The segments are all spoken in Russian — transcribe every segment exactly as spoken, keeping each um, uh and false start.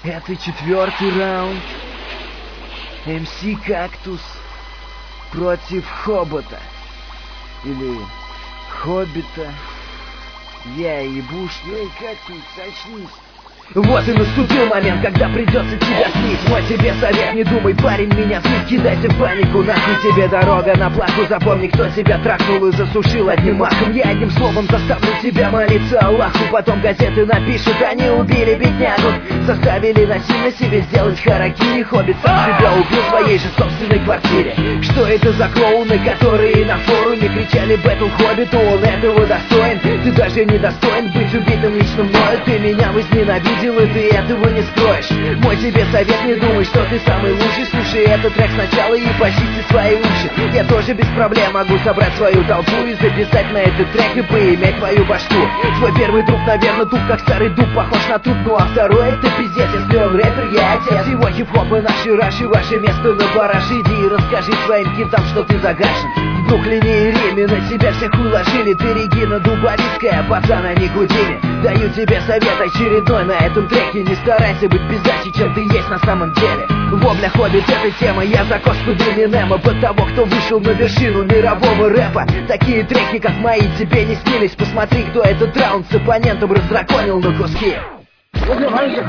Это четвертый раунд. эм си Кактус против Хобота. Или Хоббита. Я ебуш, эй, Кактус, очнись. Вот и наступил момент, когда придется тебя слить. Мой тебе совет, не думай, парень, меня слить. Кидайся в панику, нахуй тебе дорога на плаху. Запомни, кто тебя трахнул и засушил одним махом. Я одним словом заставлю тебя молиться Аллаху. Потом газеты напишут, они убили беднягу. Заставили насильно себе сделать харакири. Хоббит сам себя убил в своей же собственной квартире. Что это за клоуны, которые на форуме кричали бэтл Хоббиту? Он этого достоин, ты даже не достоин быть убитым лично мною. Ты меня возненавидел, и ты этого не скроешь. Мой тебе совет, не думай, что ты самый лучший. Слушай этот трек сначала и почисти свои уши. Я тоже без проблем могу собрать свою толпу и записать на этот трек и поиметь твою башку. Твой первый друг, наверное, туп, как старый дуб, похож на труп. Ну а второй, это пиздец, если он рэпер, я отец. Всего хип-хопа наши раши, ваше место на бараш. Иди и расскажи своим китам, что ты загашен. В Бруклине и Риме на тебя всех уложили. Ты Регина Дубовицкая, пацан, а не Гудини. Даю тебе совет очередной на этом треке. Не старайся быть пиздачей, чем ты есть на самом деле. Вобля Хоббит, эта тема, я за коску Эминема. Под того, кто вышел на вершину мирового рэпа. Такие треки, как мои, тебе не снились. Посмотри, кто этот раунд с оппонентом раздраконил на куски. Бля,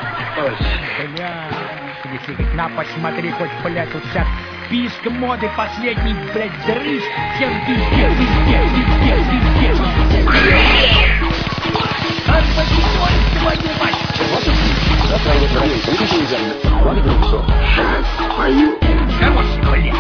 если на, посмотри, хоть, блядь, тут вся писка моды, последний, блядь, дрыщ. Всем везде, везде, везде, везде. Отпадёй, твою мать! Хорош, блядь!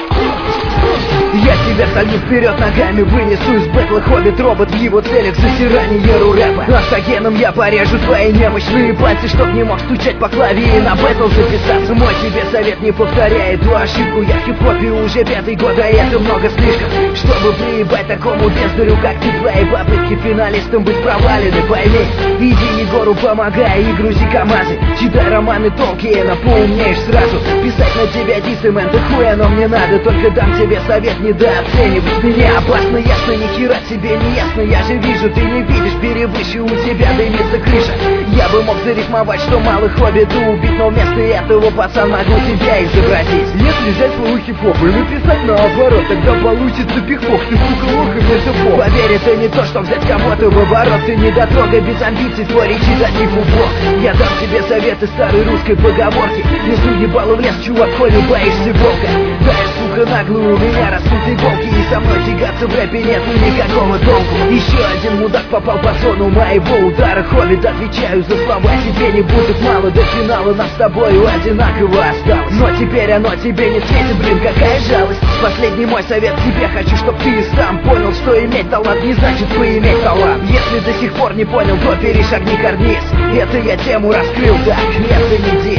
Я тебя сольну вперед ногами, вынесу из бэтла. Хоббит робот в его целях засирание ру рэпа. Автогеном я порежу твои немощные пальцы, чтоб не мог стучать по клаве и на бэтл записаться. Мой тебе совет, не повторяй эту ошибку. Я в хип-хопе уже пятый год, а это много слишком, чтобы приебать такому бездарю, как ты. Твои попытки финалистом быть провалены, пойми. Иди Егору помогай и грузи КамАЗы. Читай романы Толкиена, поумнеешь сразу. Писать на тебя дисы, мэн, да хуй оно мне надо. Только дам тебе совет, недооценивать меня опасно, ясно, ни хера тебе не ясно. Я же вижу, ты не видишь, перевыше у тебя дымится крыша. Я бы мог зарифмовать, что малый Хоббита убить, но вместо этого, пацан, могу тебя изобразить. Если взять свой хип-хоп и написать наоборот, тогда получится пих-пох, ты сука лох и мне все пох. Поверь, это не то, что взять кого-то в оборот. Ты не дотрога без амбиций, твой речи дать не фуфло. Я дам тебе советы старой русской поговорки. Несу ебало в лес, чувак, коли боишься волка. Даешь, сука, наглую, у меня растут иголки. И со мной тягаться в рэпе нету никакого толку. Еще один мудак попал по зону моего удара. Хоббит, отвечаю за слова, тебе не будет мало. До финала нас с тобою одинаково осталось. Но теперь оно тебе не светит, блин, какая жалость. Последний мой совет тебе, хочу, чтоб ты сам понял, что иметь талант не значит поиметь талант. Если до сих пор не понял, то перешагни карниз. Это я тему раскрыл, так, это не дичь.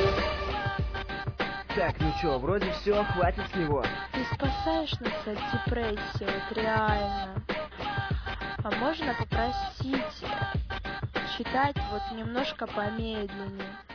Так, ну чё, вроде все, хватит с него. Ты спасаешь нас от депрессии, вот реально. А можно попросить читать вот немножко помедленнее?